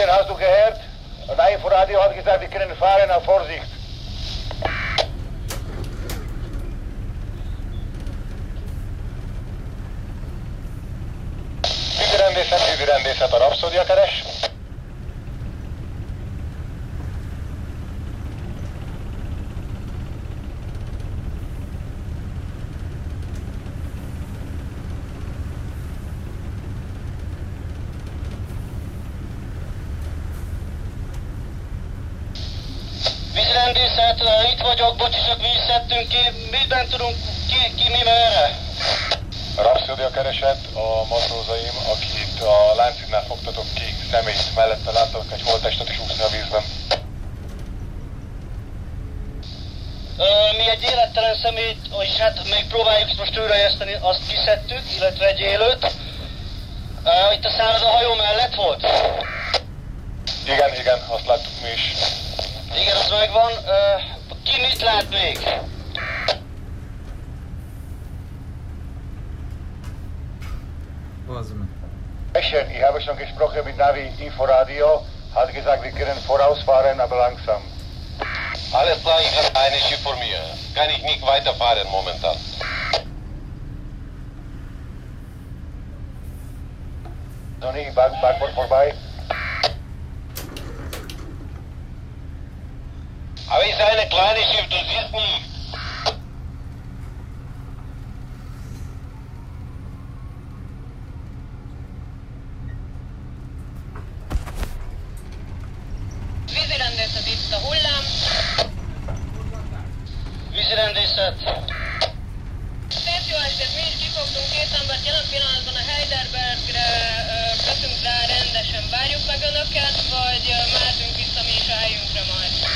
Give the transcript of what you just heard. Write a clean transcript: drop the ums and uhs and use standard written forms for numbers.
Mission, hast du gehört? Ein Inforadio hat gesagt, wir können fahren, auf Vorsicht. Vízirendészet, a Rapszódia keres. Vízrendészet, itt vagyok, bocsi, csak mi is szedtünk ki, miben tudunk ki mi merre? Rapszódia keresett, a matrózaim, akit a Láncidnál fogtatok ki, személyt mellette láttak egy holttestet is úszni a vízben. Mi egy élettelen személyt, és hát még próbáljuk most újraérteni, azt kiszedtük, illetve egy élőt. Itt a száraz a hajó mellett volt? Igen, azt láttuk mi is. Igen, az megvan. Ki mit lát még? Mission, ich habe schon gesprochen mit Navi Inforadio, hat gesagt, wir können vorausfahren, aber langsam. Alles klar, ich habe eine Schiff vor mir. Kann ich nicht weiterfahren momentan. Sonny, Backbord vorbei. Aber es ist eine kleine Schiff, du siehst nicht. Vízirendészet, itt a hullám. Vízirendészet. Szép jó estét, mi is kifogtunk két embert, jelen pillanatban a Heidelbergre kötünk rá rendesen. Várjuk meg önöket, vagy mehetünk vissza mi is a helyünkre majd?